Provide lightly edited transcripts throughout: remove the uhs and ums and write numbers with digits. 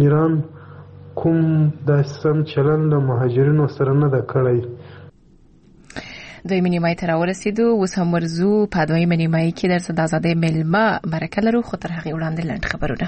ایران کوم د سم چلن له مهاجرینو سره نه ده کړی. دویمه نیمایي ته راورسېدو. اوس هم ورځو په دویمه نیمایي کې درته د ازادۍ میلمه مرکه لرو، خو تر هغې وړاندې لنډ خبرونه.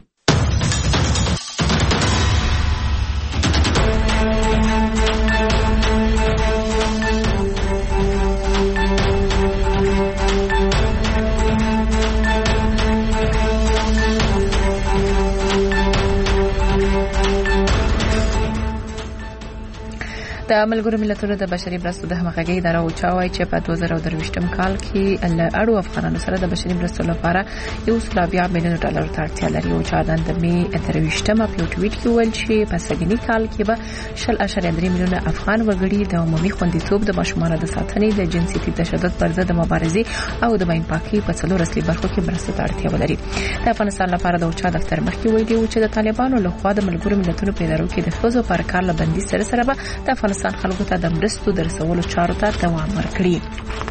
د ملګرو ملتونو د بشري مرستو د همغږۍ اداره وچاوي چې په 2023 کال کې له اړو افغانانو سره د بشري مرستو لپاره $1.2 میلیون ته اړتیا لري. او چې د می 23 په ټویټ کې ویل چې په سږني کال کې به 10.3 میلیون افغان وګړي د عمومي خوندیتوب، د ماشومانو د ساتنې، د جنسیتي تشدد پر ضد مبارزې او د ماین پاکي په څلور اصلي برخو کې مرستو ته اړتیا ولري. د افغانستان لپاره د اوچا دفتر مخکې ویلي و چې د طالبانو لخوا د ملګرو ملتونو په ادارو کې د ښځو پر کار له بندي سره به د افغانستان خلکو ته د مرستو د رسولو چارو ته دوام ورکړي.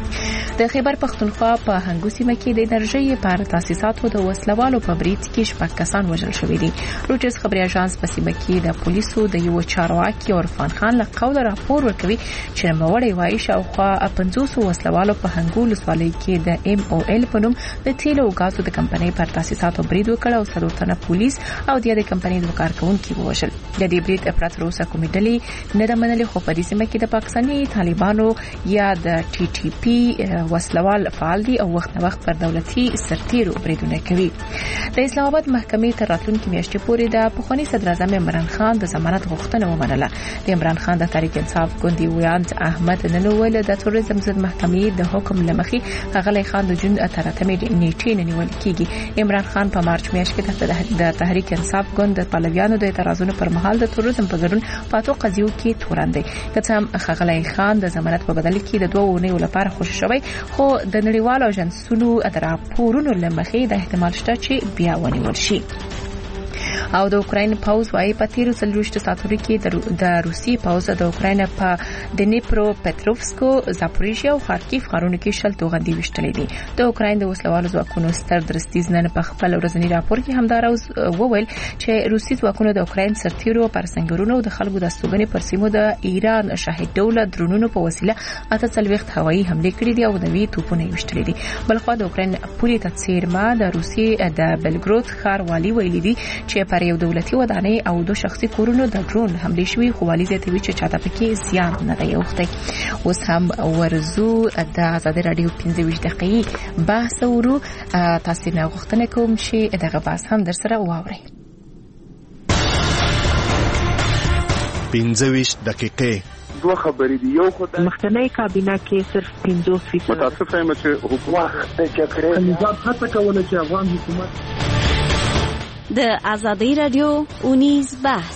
د خیبر پختونخوا په هنګو سیمه کې د انرژي پر تاسیساتو د وسلوالو په برید کې 6 کسان وژل شوي دي. روټرز خبري اژانس په سیمه کې د پولیسو د یو چارواکي عرفان خان له قوله راپور ورکوي چې نوموړی وایي شاوخوا 50 وسلوالو په هنګو ولسوالۍ کې د MOL په نوم د تیلو او غازو د کمپنۍ پر تاسیساتو برید وکړ او 3 تنه پولیس او د کمپنۍ د کارکونکو وژل. د دې برید افراط روسه کومې ډلې نه د منلي، خو په دې سیمه کې د پاکستاني طالبانو یا د TTP وسلوال فعال دي او وخت نه وخت پر دولتي سرتیرو بریدونه کوي. د اسلام آباد محکمې تر راتلونکي میاشتې پورې د پخوانی صدر اعظم عمران خان د ضمانت غوښتنه ومنله. د عمران خان د تحریک انصاف ګوندي ویاند احمد ننوول د توریزم ضد محکمې د حکم لمخې غلی خان د جون اتراتمې نیټې نه نیول کیږي. عمران خان په مارچ میاشت کې د تحریک انصاف ګوند د پلویانو د اعتراضونو پر مهال د توریزم په ګډون پاتو قضیو کې تورن دی. که څه غلی خان د ضمانت په بدل کې د 2 اونیو لپاره خوشی شوی، خو د نړیوالو اژانسونو د راپورونو لمخې د احتمال شته چې بیا ونیول شي. او د اوکراین پاوز وايي په 13 ساعتونو کې د روسي پاوز د اوکراین په دنیپرو پټروفسکو، زاپوریژیا او خارکیف ښارونو کې شل توغندي وشتلې دي. د اوکراین د وسلوالو ځواکونو ستر درستیز نن په خپل ورځنی راپور کې همداراز وویل چې روسي ځواکونو د اوکراین سرتیرو پر سنگرونو او د خلکو د استوګنې پر سیمو د ایران شاهد دوله درونونو په وسیله 48 هوایي حمله کړې دي او د وی توپونه وشتلې دي. بلخو د اوکراین پولی تڅیرما د روسي د بلګرود ښار والی ویلي دي چې پر یو دولتي ودانۍ او 2 شخصي کورونو د ډرون حمله شوې، خو والی زیاتوي چې چاته پکې زیان نه دی اوخته. اوس هم ورزو د آزادۍ رادیو 15 دقیقې بحث ورو، تاسو نه غوښتنه کوم چې دغه بحث هم در سره واورئ. 15 دقیقې دوه خبرې دي. یو خدای مخکنی کابینه کې صرف 50% متاسفه یم چې حکومت د جګړې نظام هڅه کوله چې افغان حکومت د آزادۍ رادیو 19 بحث.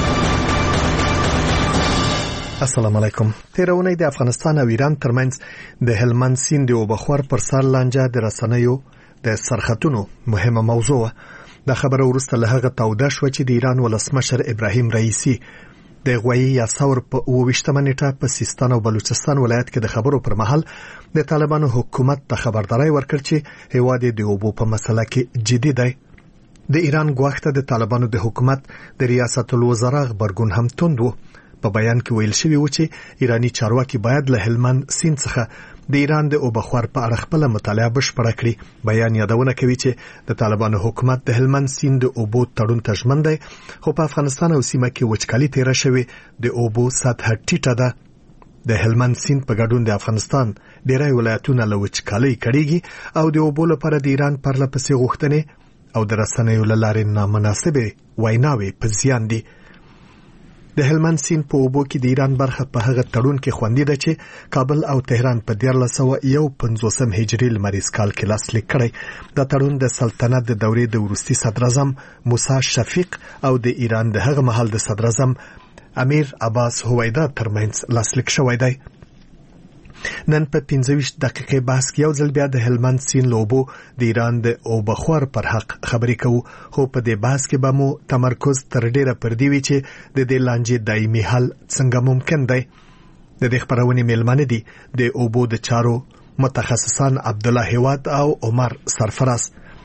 السلام علیکم. تیرونی د افغانستان او ایران ترمنځ د هلمند سیند او بخور پر سر لانجه د رسنیو د سرختونو مهمه موضوع ده. د خبرو وروسته له هغه توده شو چې د ایران ولسمشر ابراهیم رئیسی د غوی یا ثور په 28 نیټه په سیستان او بلوچستان ولایت کې د خبرو پر مهال د طالبانو حکومت ته خبرداري ورکړ چې هیواد د اوبو په مسله کې جدي دی. د ایران غوښته د طالبانو د حکومت د ریاست الوزرا خبرګون هم توند و. په بیان کې ویل شوی و چې ایرانی چارواکي باید له هلمند سیند څخه د ایران د اوبخور په اړه خپل مطالعه بشپړه کړي. بیان یادونه کوي چې د طالبانو حکومت د هلمند سیند د اوبو تړون ته ژمن دی، خو په افغانستان او سیمه کې وچکالي تیر شوی، د اوبو سطح ټیټه ده. د هلمند سیند په ګډون د افغانستان ډیری ولایتونه له وچکالۍ کړيږي او د اوبو لپاره د ایران پرله پسې غوښتنې او د رسنیو له لارې نامناسبه ویناوي په زیان دي. د هلمند سیند په اوبو کې د ایران برخه په هغه تړون کې خوندي ده چې کابل او تهران په 1951 هجري لمریز کال کې لاسلیک کړی. دا تړون د سلطنت د دورې د وروستي صدر اعظم موسی شفیق او د ایران د هغه مهال د صدر اعظم امیر عباس هویدا ترمنځ لاسلیک شوی دی. نن په 15 دقیقې بحث کې یو ځل بیا د هلمند سیند لوبو د ایران د اوبخور پر حق خبرې کوو، خو په دې بحث کې به مو تمرکز تر ډیره پر دی وی چې د دې لانجې دایمي حل څنګه ممکن دی. د دې خبرونې میلمانه دي د اوبو د چارو متخصصان عبد الله هواد او عمر سرفراز.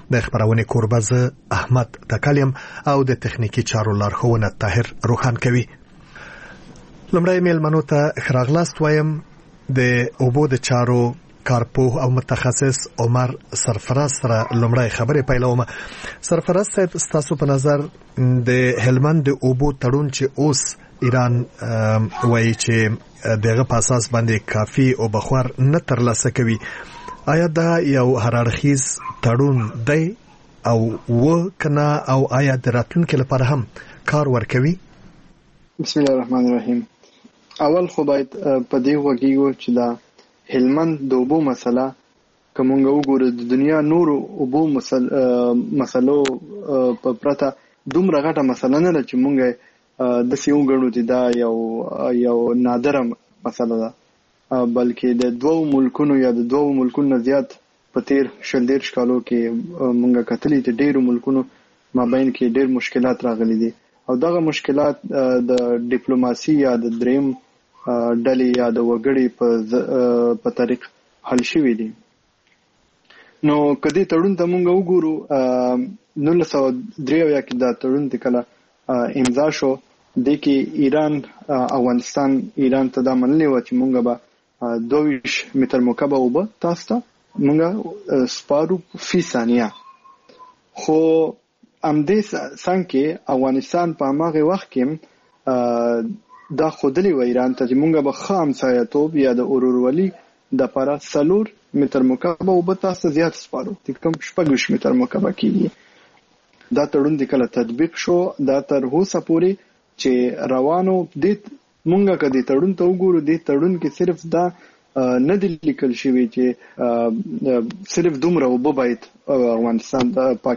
د خبرونه کوربه احمد تکالیم او د تخنیکی چارو لارښوونه طاهر روحان کوي. لمړی میلمنو ته خراغلاست وایم. د اوبو د چارو کارپوه او متخصص عمر سرفراز سره لمړی خبرې پیلوم. سرفراز صاحب، تاسو په نظر د هلمند د اوبو تړون چې اوس ایران وایي چې دغه په اساس باندې کافي او بخور نه ترلاسه کوي، آیا دا یو هررخیز تړون دی او کنه او آیا د راتلونکي لپاره هم کار ورکوي؟ بسم الله الرحمن الرحیم. اول خو باید په دې وګیو چې دا هلمند د اوبو مسله کومه وګوره د دنیا نورو اوبو مسلو په پرته دومره غټه مسله نه ده چې مونږ د سیو غړو دي دا یو نادره مسله ده، بلکې د دوو ملکونو یا د دوو ملکونو زیات په تیر 14 کالو کې مونږ کتلې چې ډېرو ملکونو مابین کې ډېر مشکلات راغلي دي او دغه مشکلات د ډیپلوماسي یا د دریم ډلې یا د وګړي په طریق حل شوي دي. نو کدی تړون ته مونږ وګورو 1993 کې دا تړون د کله امضا شو، د کې ایران افغانستان ایران ته دا منلې و چې مونږ به 22 متر مکعب اوبه تاسو ته مونږ سپارو فی ثانیه. خو امدې څنګه افغانستان په هغه وخت کې دا خودلی و ایران ته چې مونږ به خام سایتوب یا د اورورولي د لپاره 4 متر مکعب اوبه تاسو زیات سپارو د کوم 6 متر مکعب کېږي. دا تړون د کله تطبیق شو دا تر اوسه پورې چې روانو د مونږه کدي تړون ته وګورو. د تړون کې صرف دا نه دی لیکل شوی چې صرف دومره وبو باید افغانستان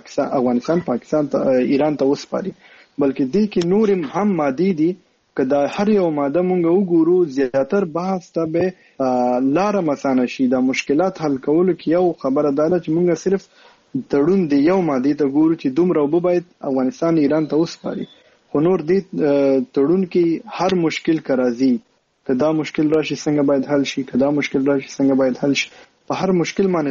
ته ایران ته وسپاري، بلکې دې کې نور هم مادي دي. کدا هر یو ماده مونږ وګورو زیاتر بحث ته به لار مسانه شي. دا مشکلات حل کول کې یو خبره ده چې مونږ صرف تړون دی یو ماده ته ګورو چې دومره وبو باید افغانستان ایران ته وسپاري، خو نور دې تړون کې هر مشکل کرازي کدا مشکل راشي څنګه باید حل شي، کدا مشکل راشي څنګه باید حل شي. په هر مشکل باندې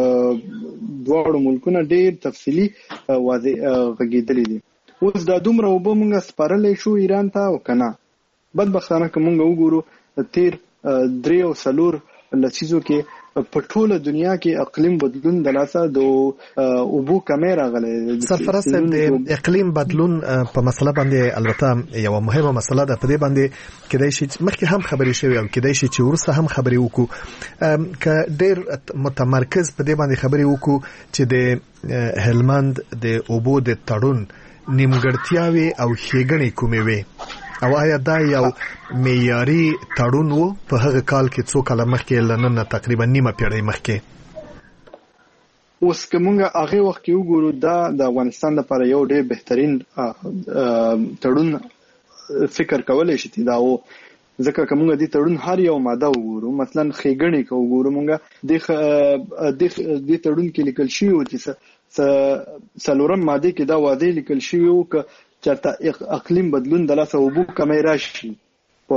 دواړو ملکونه ډېر تفصیلی واضح غږیدلې دي. اوس دا دومره وبو مونږ سپارلې شو ایران ته او کنه بدبختانه که مونږ وګورو تیر 3 او 4 لسیزو کې په ټوله دنیا کې اقلیم بدلون د لاسه د اوبو کمې راغلي. سرفراز صاحب، د اقلیم بدلون په مسله باندې البته یو مهمه مسله ده، په دې باندې کېدای شي مخکې هم خبرې شوي او کېدای شي چې ورسته هم خبرې وکړو. که ډېر متمرکز په دې باندې خبرې وکړو چې د هلمند د اوبو د تړون نیمګړتیاوي او ښېګڼې کومې وي او آیا دا یو معیاري تړون و په هغه کال کې څو کاله مخکې لنن تقریبا نیمه پیړۍ مخکې؟ اوس کومه هغه وخت کې وګورو دا د افغانستان لپاره یو ډېر بهترین تړون فکر کولای شي دا و، ځکه کومه دي تړون هر یو ماده وګورو مثلا ښېګڼې کو وګورو مونږ د تړون کې لیکل شي او چې څلورم ماده کې دا واضح لیکل شوی او ک چرته اقلیم بدلون د لاسه وبو کمې راشي په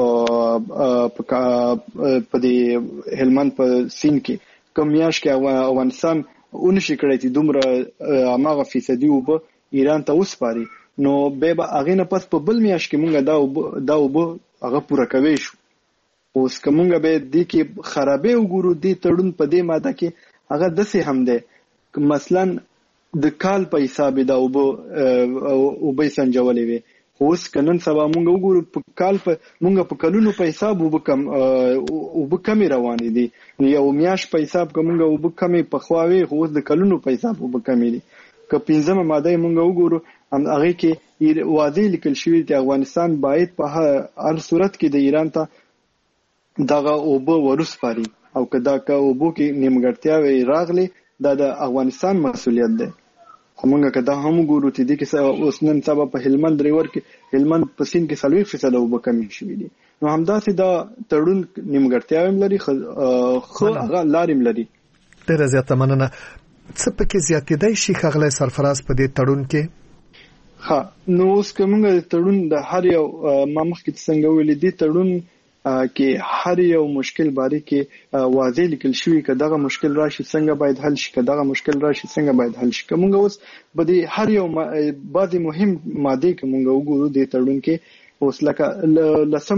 دې هلمند په سین کې کم میاش کې افغانستان اونشي کړی چې دومره هغه فیصدي وبو ایران ته وسپاري، نو به هغه نه پس په بل میاش کې مونږ دا وبو هغه پوره کوي شو. اوس کومه به دې کې خرابې وګورو دې تړون په دې ماده کې هغه دسه هم ده مثلا د کال په حساب دا وبې سنجولې وي. اوس کنن سبا مونږ وګورو په کال په مونږ په کلونو په حساب وبکم روانې دي، یو میاش په حساب کومه وبکم په خواوي اوس د کلونو په حساب وبکم دي. که 15 ماده مونږ وګورو هغه کې واضح لیکل شوی چې افغانستان باید په هر صورت کې د ایران ته دغه اوبه ورسپاري او کدا که اوبو کې نیمګړتیاوي راغلي دا د افغانستان مسؤلیت ده. خو مونږ کدا هم ګورو چې د کې اوس نن سبا په هلمند ریور کې هلمند په سین کې 40% اوبه کمی شوې دي، نو همداسې دا تړون نیمګړتیاوي لري خو هغه لاریم لري. ډېر زیاته مننه. څه پکې زیاتېدای شي ښاغلی سرفراز په دې تړون کې؟ ها نو اوس کومه تړون د هر یو ما مخکې څنګه ویل دي تړون کې هر یو مشکل باره کې واضح لیکل شوی کداغه مشکل راشي څنګه باید حل شي کداغه مشکل راشي څنګه باید حل شي کومه اوس بده هر یو بعضی مهم ماده کومه وګورو د تړون کې اوس لکه لسم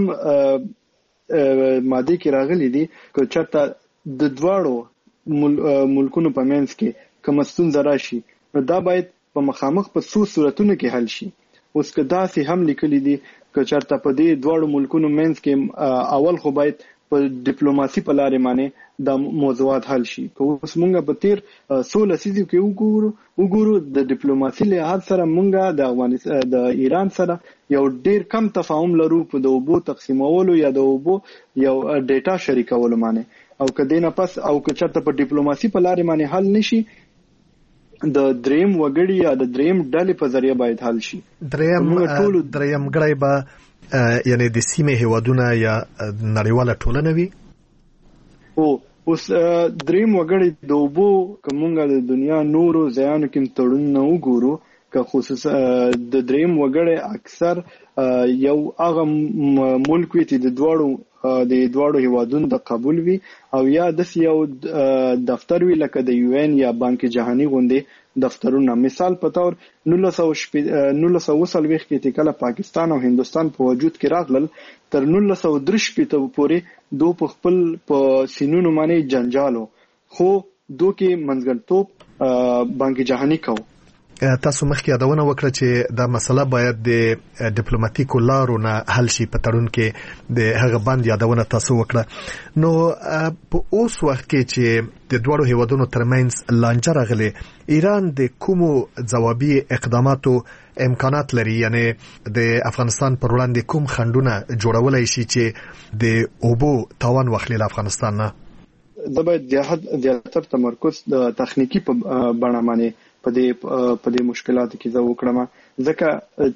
ماده کې راغلي دي چې چرته د دواړو ملکونو په منځ کې کوم ستونزه راشي دا باید په مخامخ په څو صورتونو کې حل شي اوس کدا سي هم لیکلي دي چې چرته په دې دواړو ملکونو منځ کې اول خو باید په ډیپلوماسي په لارې باندې د موضوعات حل شي اوس مونږ په تیر 16 لسیزو کې وګورو د ډیپلوماسي له حد سره مونږ د افغانستان د ایران سره یو ډیر کم تفاهم لرو په د اوبو تقسیمولو یا د اوبو یو ډیټا شریکولو باندې او کدینه پس او که چرته په ډیپلوماسي په لارې باندې حل نشي د دریم وګړي یا د دریم ډلې په ذریعہ باید حل شي دریم غړي به یعنی د سیمه هیوادونه یا نړیواله ټولنه وي او اوس دریم وګړي د اوبو کومه د دنیا نورو ځایانو کې تړون نه وګورو که خصوصا د دریم وګړي اکثر یو هغه ملک وي چې د دواړو هیوادونو د قبول وي او یا د یو دفتر وی لکه د یو ان یا بانک جهانی غونډې دفترونه مثال په تور 1940 کې کله پاکستان او هندستان په وجود کې راغلل تر 1930 پورې دوه په خپل په سینونو باندې جنجالو خو دوه کې منځګړیتوب بانک جهانی کو تاسو مخکې یادونه وکړه چې دا مسله باید د ډیپلوماټیکو لارو نه حل شي په تړون کې د هغه باندې یادونه تاسو وکړه نو په اوس وخت کې چې د دوړو هیوادونو ترمنځ لانجه راغلي ایران د کومو ځوابي اقداماتو امکانات لري یعنی د افغانستان پر وړاندې کوم خنډونه جوړولای شي چې د اوبو تاوان واخلي له افغانستان نه دا باید زیاتر تمرکز د تخنیکی په بڼه باندې په دې مشکلاتو کې زه وکړم ځکه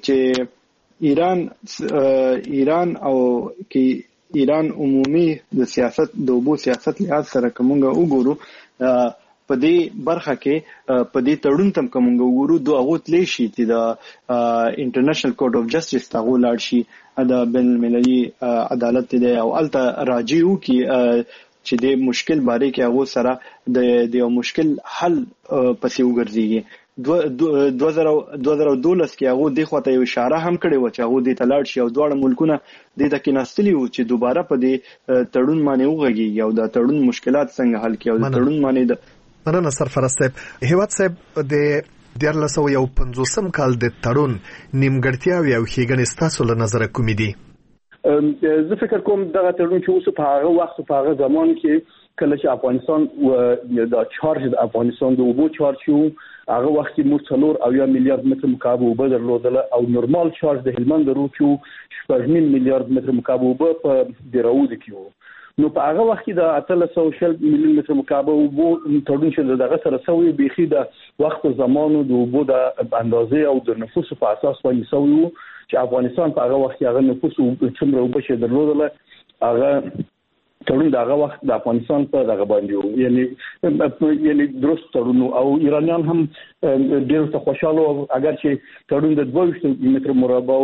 چې ایران او کې ایران عمومي د سیاست د اوبو سیاست لحاظ سره کومه وګورو په دې برخه کې په دې تړون تم کومه وګورو دوه غوتلې شي چې د انټرنیشنل کورټ اف جسټس تاغو لاړ شي د بین المللي عدالت دی او الته راجیو کې چې د مشکل باره کې هغه سره د یو مشکل حل پسې وګرځي 2012 کې هغه د خواته یو اشاره هم کړې و چې هغه د تلاړ شي او دواړه ملکونه د تکې نستلی و چې دوباره په دې تړون باندې وغږي یو د تړون مشکلات څنګه حل کیو د تړون باندې د مننه سرفراز صاحب هیواد صاحب د 1950 کال د تړون نیمګړتیاوې او ښېګڼې ستاسو له نظر کومې دي زه فکر کوم دغه تړون چې اوس په هغه وخت په هغه زمان کې کله چې افغانستان د چارج د افغانستان د اوبو چارج شو هغه وخت کې موږ 4 میلیارډ متر مکعب اوبه درلودله او نورمال چارج د هلمند درو چې 8 میلیارډ متر مکعب اوبه په دراود کې نو په هغه وخت کې د 300 میلیون متر مکعب اوبو تړون چې دغه سره سوي بيخي د وخت زمانو د اوبو د اندازې او د نفوس په اساس باندې سوي چې افغانستان په هغه وخت کې هغه نفوس څومره وبشه درلودله هغه تړون د هغه وخت د افغانستان په دغه باندې یعنی درست تړون او ایرانیان هم ډېر څه خوشاله اگر چې تړون د 22 متر مربع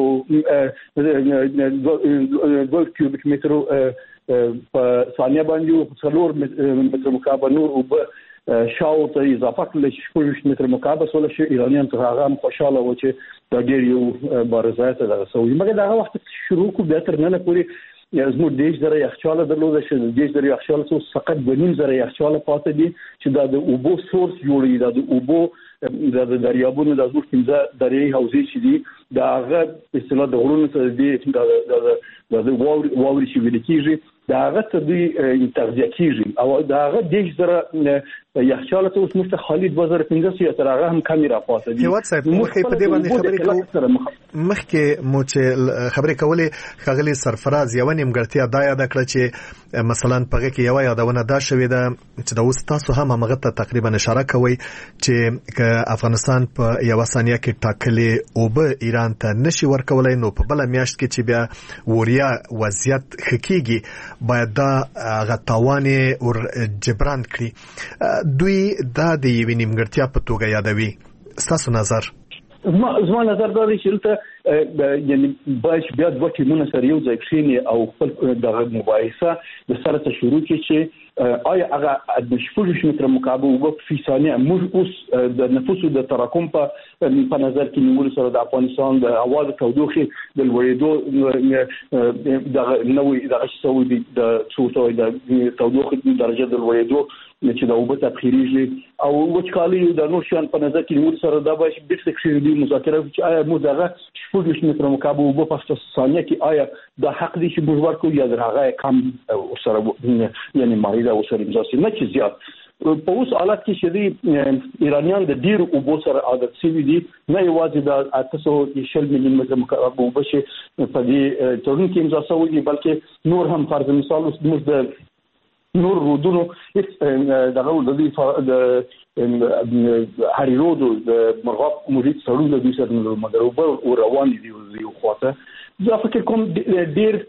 او 2 کیوبیک متر په ثانیه باندې 4 متر مکعب نور او شاو ته اضافه کړل چې 4 متر مکعب سول شي ایرانیان ته هغه خوشاله و چې دا ډېر یو بارزایت دغه سوي مګر دغه وخت شروع کو به تر نه پوری زموږ دیش درې یخچاله درلوده چې دیش درې یخچاله څو فقط 2.5 یخچاله پاتې دي چې د اوبو سورس جوړي د اوبو د دریابونو د زور کیمزه درې حوزې چې دي دا هغه اصطلاح د غرونو ته دي د واوري چې ویل کیږي دا هغه ته دي تغذیه کیږي او دا هغه دیش درې یخچاله ته اوس مست خالد 2015 یا تر هغه هم کمی را پاتې دي هیواد صاحب مخکې په دې باندې خبرې کوو مخکې مو چې خبرې کولې خغلی سرفراز یو نیمګړتیا دا یاد کړ چې مثلا په کې یو یادونه دا شوې ده چې د اوس تاسو هم هغه ته تقریبا اشاره کوي چې افغانستان په یو ثانیه کې ټاکلې او به ایران ته نشي ورکولای نو په بل میاشت کې چې بیا وریا وضعیت خکېږي باید دا غتاوانې ور جبران کړي دوی دا د یوې نیمګړتیا په توګه یادوي ستاسو نظر زما نظر دا دی چې یعنی باید بیا دوه ټیمونه سره یو ځای کښیني او خپل دغه مباحثه د سره ته شروع کړي چې آیا هغه د 6 متره مکعب اوبه په ثانیه موږ اوس د نفوسو د تراکم په نظر کې نیول سره د افغانستان د هوا د تودوخې د لوړېدو دغه نوې دغه څه د څو د تودوخې درجه د لوړېدو چې د اوبه تبخیریږي او وچکالي د نور شیان په نظر کې نیول سره دا به بیرته کښیني مذاکره چې آیا موږ دغه 6 متره مکعب اوبه په ثانیه کې آیا د حق دي چې موږ ورکو یا د هغه کم سره یعنی ماریدا او سره امضا شي نه چې زیات په اوس حالت کې چې ایرانیان د ډیر اوبو سره عادت شوي دي نه یوازې د 810 ملي متر مکعب اوبه چې په دې تړون کې امضا شوي دي بلکې نور هم فرض مثال اوس موږ د نور رودونو دغه د هریرود د مرغاب مجید سړو د دوی سره نور مدروبه او روان دي یو خواته زه فکر کوم ډیر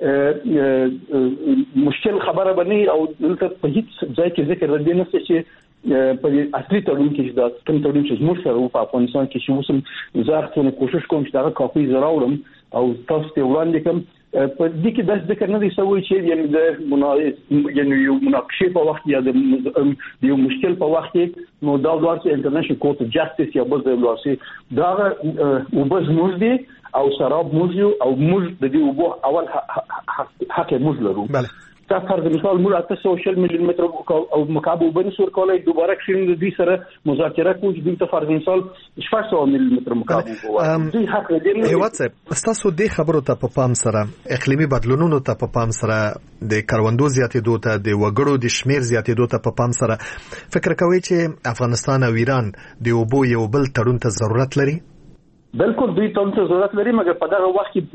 مشکل خبره بني او دلته په هیڅ ځای کې ذکر ردی نه چې په اصلي تړون کې دا کوم تړون چې موږ سره په افغانستان کې چې اوس زه څنګه کوشش کوم چې دا کاپي زراوړم او تاسو ته وړاندې کوم په دې کې د ذکر نه دی شوی چې یعنی د یو مناقشه په وخت یا د یو مشکل په وخت کې نو دا ورته انټرنیشنل کورټ اف جاستس یا بل ځای ورسي دا وبز موږ دي او شراب موږ او موږ د دې وبو اول حق موږ لرو تاسو فرض مثال موږ 800 ملي متر او مکعب وبنسور کولای دوباره کښینو د دې سره مذاکره کوو چې د فرض مثال 600 ملي متر مکعب وبو حق دې واتساپ تاسو د خبرو ته په پام سره اقلیمي بدلونونو ته په پام سره د کروندو زیاتېدو ته د وګړو د شمیر زیاتېدو ته په پام سره فکر کوي چې افغانستان او ایران د اوبو یو بل تړون ته ضرورت لري بالکل دوی ته ضرورت لري مګر په دغه وخت کې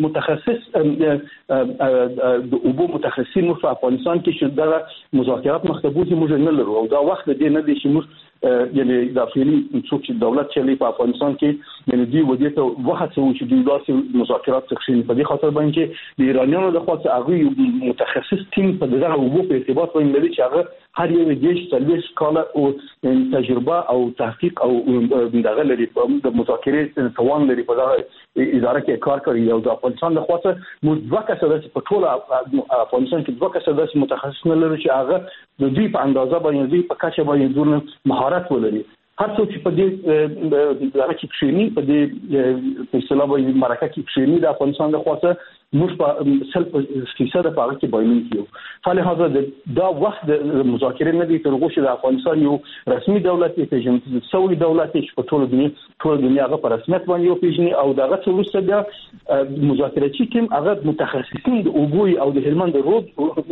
متخصص د اوبو متخصصین په افغانستان کې چې دغه مذاکرات مخبوزي موږ نه لرو او دا وخت دې نه دی چې موږ یعنی د فعلی څوک چې دولت چلی په افغانستان کې یعنی دوی ودی ته وخت چې دوی داسې مذاکرات تخشین په دې خاطر باندې د ایرانیانو د خاطر هغه متخصص ټیم په دغه اوبو په ارتباط باندې لري چې هغه هر یو دیش تلويش کاله او تجربه او تحقیق او دغه لري د مذاکرې توان لري په دغه اداره کې کار کوي او د افغانستان د خاطر متوقع سره په ټول افغانستان کې دوه کسه متخصص نه لري چې هغه د دوی په اندازه باندې دوی په کچه باندې دونه مهارت ولري هر څوک چې په دې دغه کې کښینی په دې په اصطلاح باندې مرکه کې کښینی د افغانستان د خاطر موږ په سلف فیصد په هغه کې باندې کیو فالحاضر دا وخت د مذاکره نه دي تر غوښه د افغانستان یو رسمي دولت کې پیژندل شوی دولت چې په ټول دنیا هغه په رسمیت باندې یو پیژني او دغه څه وروسته د مذاکره چې کوم هغه متخصصین د اوبو او د هلمند رود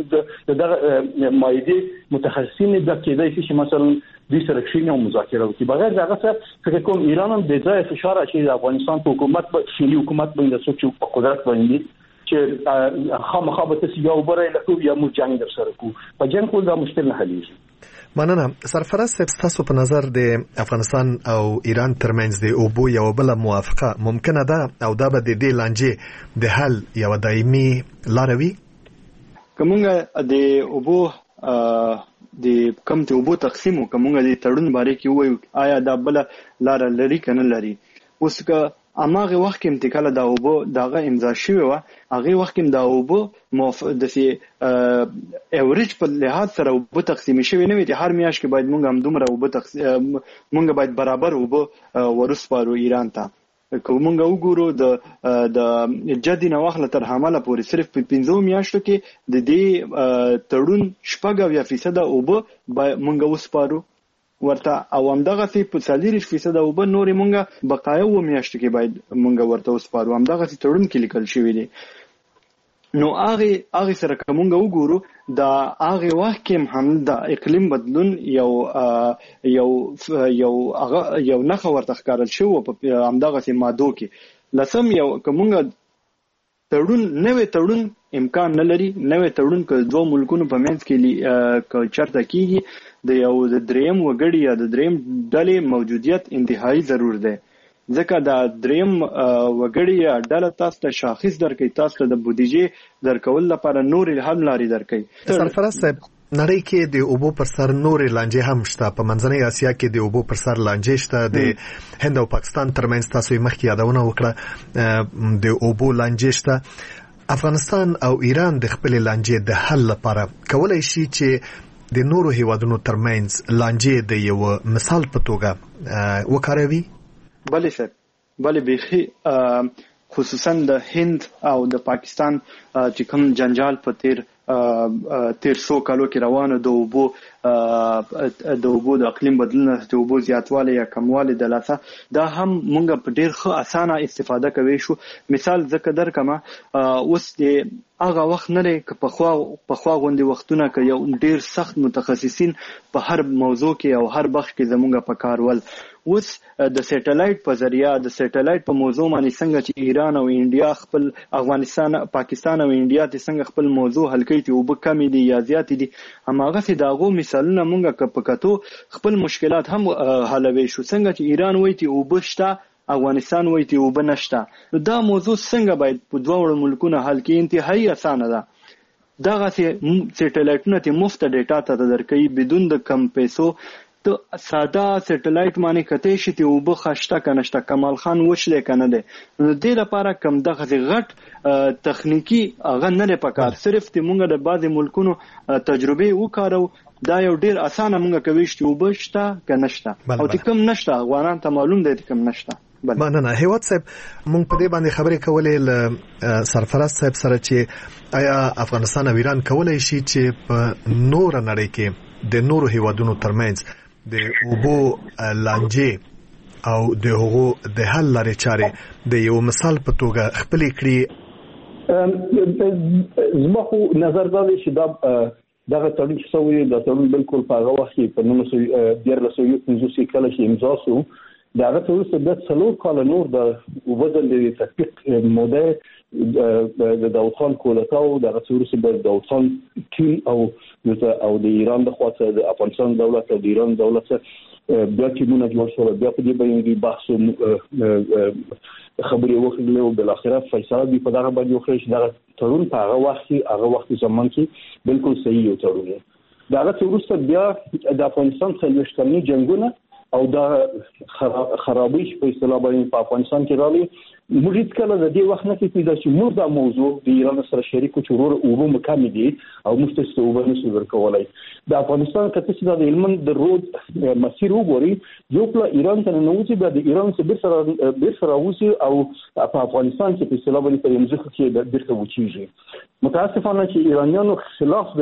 دغه مایده متخصصین د کېدای شي مثلا د سره کښینه او مذاکره وکړي بغیر دغه څه فکر کوم ایران هم د ځای فشار اچي د افغانستان په حکومت شلی حکومت باندې څوک په قدرت باندې چې خامخا به تاسو یو بره لکه یا مو جنگ در سره کو په جنگ کول دا مشکل نه حلیږي مننه سرفراز تاسو په نظر د افغانستان او ایران ترمنځ د اوبو یو بل موافقه ممکنه ده او دا به د دې لانجې د حل یو دایمي لاروي کومه د اوبو د کم ته اوبو تقسیم کومه د تړون باره کې وایو آیا دا بل لار لري کنه لري اوس که اماغه وخت کې انتقال دا اوبو دغه امضا شوی و هغه وخت کې دا اوبو د سي اوریج په لحاظ سره اوبو تقسیم شوی نه وي هر میاش کې باید مونږ هم دومره اوبو مونږ باید برابر اوبو ورسپارو ایران ته کومه وګورو د جدي نواخله تر حمله پورې صرف په 15 میاشتو کې د دې تړون 4% اوبو مونږ وسپارو ورته او همدغه سی په 40% او به نور مونږه بقایو و میاشت کې باید مونږه ورته وسپارو همدغه سی تړون کې لیکل شوی دی نو هغه سره کومه وګورو دا هغه وخت کې هم د اقلیم بدلون یو نخ ورته ښکارل شو په همدغه سی مادو کې لسم یو کومه نوې تړون امکان نه لري نوې تړون که دوه ملکونو په منځ کې چرته کیږي د یو د دریم وګړي یا د دریم ډلې موجودیت انتهایی ضرور دی ځکه دا دریم وګړي یا ډله تاسو ته شاخص درکې تاسو ته د بودیجې درکول لپاره نور هم لاري درکې سرفراز صاحب نړۍ کې د اوبو پر سر نورې لانجې هم شته. په منځنۍ اسیا کې د اوبو پر سر لانجې شته. د هند او پاکستان ترمنځ تاسو یې مخکې یادونه وکړه د اوبو لانجې شته. افغانستان او ایران د خپل لانجې د حل لپاره کولای شي چې د نورو هیوادونو ترمنځ لانجې د یو مثال په توګه وکاروي. بله سر، بله بیخي خصوصا د هند او د پاکستان چې کوم جنجال په تیر 100 کالو کې روانه د اوبو د اقلیم بدلون، د اوبو زیاتوالی یا کموالی د لاسه، دا هم مونږ په ډیر ښه اسانه استفاده کوي شو. مثال ذکر درکمه، اوس د هغه وخت نه لري که په خوا غوندي وختونه که یو ډیر سخت متخصصین په هر موضوع کې او هر بخش کې زمونږ په کار ول. اوس د سټلایټ په ذریعہ د سټلایټ په موضوع باندې څنګه چې ایران او انډیا خپل افغانستان، پاکستان او انډیا ته څنګه خپل موضوع حل کوي ته وب کمی دي یا زیات دي، هماغه سي داغو مثالونه مونږه په کتو خپل مشکلات هم حلوي شو. څنګه چې ایران وایي ته وبشتا، افغانستان وایي ته وب نشتا، دا موضوع څنګه باید په دوه ملکونو حل کې انتهایی اسانه ده. دغه سټلایټونه ته مفت ډیټا ته درکې بدون د کم پیسو. تو ساده سټلایټ باندې کته شي ته وب خشته کنهشته کمال خان وشله کنه ده. نو د دې لپاره کم دغه غټ تخنیکی هغه نه پکار، صرف ته مونږ د بعض ملکونو تجربه وکړو. دا یو ډیر اسانه مونږ کوي چې وبشته کنهشته او ته کم نشته، افغانان ته معلوم دی کم نشته. مننه. هیواد صاحب، مونږ په دې باندې خبرې کولې ل سرفراز صاحب سره چې آیا افغانستان او ایران کولای شي چې په نور نړۍ کې د نورو هیوادونو ترمنځ د اوبو لانجې او د هغو د حل لارې چارې د یو مثال په توګه خپل کړي؟ زما خو نظر دا دی چې دغه تړون چې سوی د تړون بالکل په هغه وخت کې په 1950 کال کې امضا شو. دغه تړون د 3 کال نور د وبدل د تطبیق موده د داوود خان کولتاو دغه تړون د داوود خان ټیم او د ایران د خواته د افغانستان دولت او د ایران دولت بیا ټیمونه جوړ شول. بیا په دې باندې بحث خبرې وکړلې او بل اخره فیصله دی په دغه باندې وکړه چې دغه تړون په هغه وخت زمان کې بالکل صحیح یو تړون دی. دغه تړون بیا د افغانستان څلوېښت جنگونه او دا خرابې په اصطلاح باندې په افغانستان کې راغلي. موږ هیڅ کله د دې وخت نه پیدا چې موږ دا موضوع د ایران سره شریکو چې ورو مکمل دي او موږ ته وبنه شو ورکولای. د افغانستان کته چې د علم د رود مسیر وګوري، یو پلا ایران ته نه وځي، د ایران څخه بیر سره وځي او په افغانستان کې په اصطلاح باندې په یمځخ کې بیرته وچیږي. متاسفانه چې ایرانیانو خلاف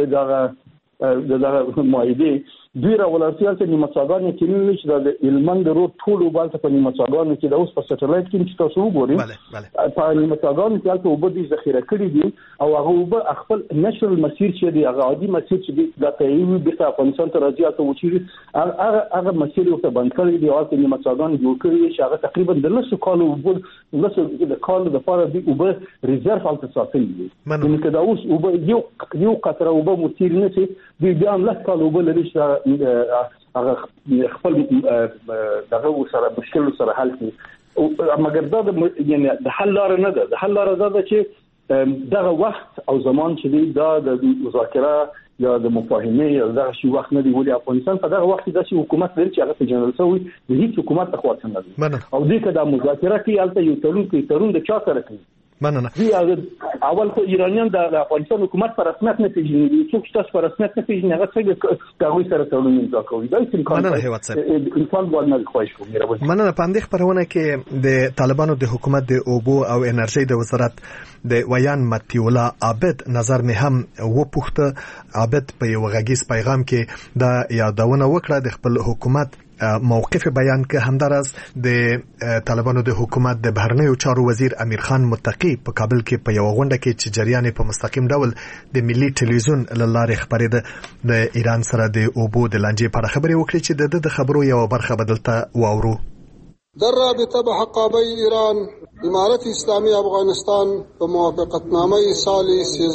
دغه معاهده دوی راولرتیال ته نیمڅاګان کې نه چې د علمن د روډ ټول وبالته په نیمڅاګان کې د اوس په سټلایټ کې چې تاسو وګورئ په نیمڅاګان کې تاسو وبدي ذخیره کړی دي او هغه وب خپل نشرل مسیر چې دی هغه عادي مسیر چې د تایید د افغانستان ته راځي او وچی هغه مسیر یو ته بند کړی دی او د نیمڅاګان جوړ کړی چې هغه تقریبا د 9 کال وب د کال د فار دی وب ریزرف الته ساتل دي. نو کدا اوس وب یو قطره وب مسیر نه شي دی بیا هم 10 کال وب لري چې هغه خپل دغه سره مشکل سره حل کړي. مګر دا یعنی د حل لار نه ده. د حل لار دا چې دغه وخت او زمان چې دی دا د مذاکره یا د مفاهمه یا دغه شی وخت نه دی. ولې افغانستان په دغه وخت کې د حکومت لري چې هغه په جنرال سوي د هیڅ حکومت ته خواته نه دی او دې کده مذاکره کوي البته یو تړون د چا سره کوي. مننه. اول خو ایرانیان د افغانستان حکومت پر رسمیت نه پیژني، څوک چې تاسو پر رسمیت نه پیژني هغه څنګه کاوی سره تړون امضا کوي. دا انسان باندې نه خوښ کوي. مننه. په اندې خبرونه کې د طالبانو د حکومت د اوبو او انرژي د وزارت د ویان متیولا عابد نظر مې هم وپوښته. عابد په یو غږیز پیغام کې دا یادونه وکړه د خپل حکومت موقف بیان که همدارس د طالبانو د حکومت د بهرنیو چارو وزیر امیر خان متقی په کابل کې په یو غونډه کې چې جریان په مستقیم ډول د ملي ټلویزیون لاره خبرېده د ایران سره د اوبو د لانجې په اړه خبرې وکړي چې د خبرو یو برخه بدلته واورو. در رابطه به حقابه ایران امارت اسلامی افغانستان به موافقتنامه سال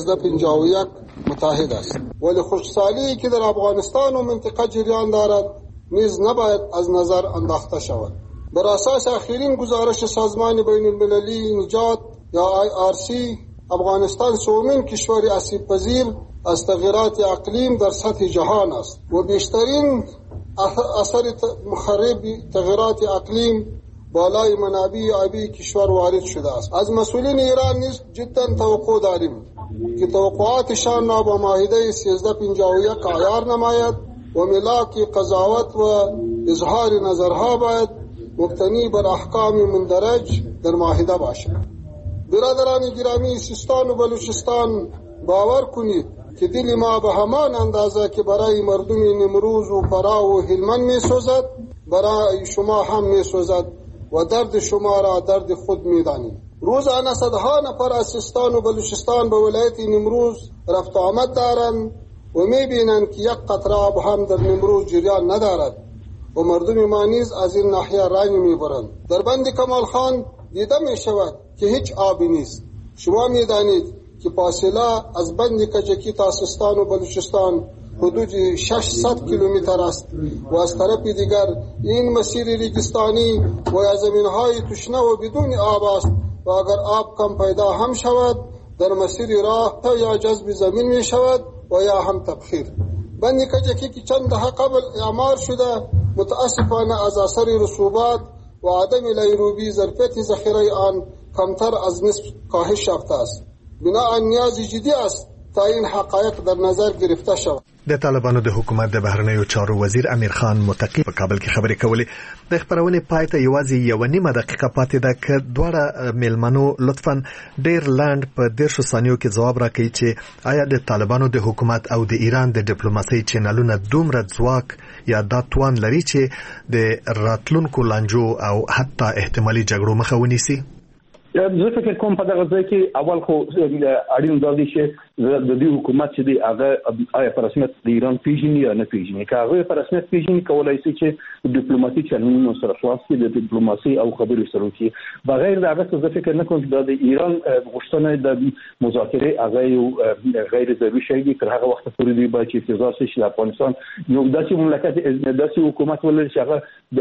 1351 متحد است، ولی خشکسالی که در افغانستان و منطقه جریان دارد نیز نباید از نظر انداخته شود. بر اساس اخرین گزارش سازمان بین المللی نجات یا IRC افغانستان سومین کشور آسیب پذیر از تغییرات اقلیم در سطح جهان است و بیشترین اثر مخرب تغییرات اقلیم بالای منابع آبی کشور وارد شده است. از مسئولین ایران نیز جدا توقع داریم که توقعاتشان با معاهده 1351 عیار نماید و ملاک قضاوت و اظهار نظرها باید مبتنی بر احکام مندرج در معاهده باشد. برادران گرامی سیستان و بلوچستان، باور کنید که دل ما به همان اندازه که برای مردم نیمروز و فرا و هلمند می سوزد برای شما هم می سوزد و درد شما را درد خود می دانید. روزانه صدها نفر از سیستان و بلوچستان به ولایت نیمروز رفت آمد دارند و می بینند که یک قطره آب هم در نیمروز جریان ندارد و مردم ما نیز از این ناحیه رنج می برند. در بند کمال خان دیده می شود که هیچ آبی نیست. شما می دانید که فاصله از بند کجکی تا سیستان و بلوچستان حدود 600 کیلومتر است و از طرف دیگر این مسیر ریگستانی و زمینهای تشنه و بدون آب است و اگر آب کم پیدا هم شود در مسیر راه تا یا جذب زمین می شود و یا هم تبخیر. بند کجکی که چند دهه قبل اعمار شده متاسفانه از اثر رسوبات و عدم لیروبی ظرفیت ذخیره آن کمتر از نصف کاهش یافته است. بنابراین نیاز جدی است تا این حقایق در نظر گرفته شود. د طالبانو د حکومت د بهرنیو چارو وزیر امیر خان متقی په کابل کې خبرې کولې. د خبرونې پای ته یوازې یو نیمه دقیقه پاتې ده که دواړه میلمنو لطفاً ډیر لاند په 10 ثانیو کې ځواب راکړي چې آیا د طالبانو د حکومت او د ایران د ډیپلوماسۍ چینلونه دومره ځواک یا دا توان لري چې د راتلونکو لانجو او حتی احتمالي جګړو مخه ونیسي؟ زه فکر کوم په دغه ځای کې اول خو اړین دا دی چې د دې حکومت چې دی هغه آیا په رسمیت د ایران پیژني یا نه پیژني. که هغه په رسمیت پیژني کولای شي چې ډیپلوماټیک چینلونو سره خلاص کړي، د ډیپلوماسي او خبرو سره وکړي. بغیر د هغه څه زه فکر نه کوم چې د ایران غوښتنه د مذاکره هغه یو غیر ضروري شی دی. تر هغه وخت پورې دی باید چې انتظار شي چې افغانستان یو داسې مملکت داسې حکومت ولري چې هغه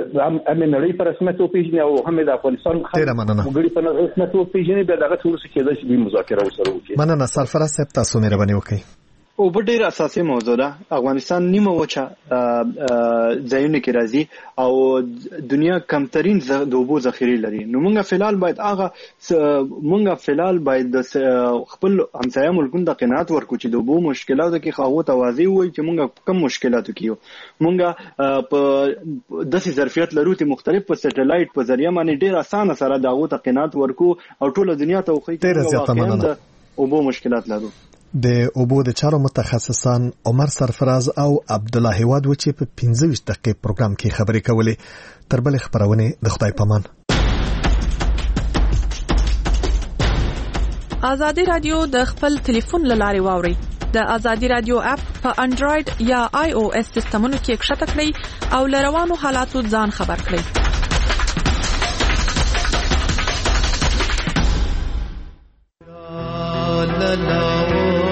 هم نړۍ په رسمیت وپیژني او هم د افغانستان وګړي په رسمیت وپیژني. بیا دغه ټول څه کېدای شي د مذاکره وسره وکړي. مننه سرفراز صاحب، تاسو مهرباني وکړئ. او په ډیر اساسي موضوع ده. افغانستان نیمه وچه ځایونه کې راځي او دنیا کمترین د اوبو ذخیره لري. نو موږ فلال باید د خپل همسایه ملکونو د قناعت ورکو چې د اوبو مشکلاتو کې خواهو توازی وي چې موږ کم مشکلاتو کې یو. موږ په داسې ظرفیت لرو چې مختلف په سټلایټ په ذریعہ باندې ډیر اسانه سره دغه ته قناعت ورکو او ټول دنیا ته وخی چې اوبو مشکلات لرو. د اوبو د چارو متخصصان عمر سرفراز او عبد الله هواد و چې په 15 دقیقې پروګرام کې خبرې کولې. تر بل خبرونه د خدای پامان. آزادی رادیو د خپل ټلیفون لارې واوري. د آزادی رادیو اپ په انډراید یا آی او اس سیستمونو کې ښکته کړئ او لروانو حالاتو ځان خبر کړئ. la la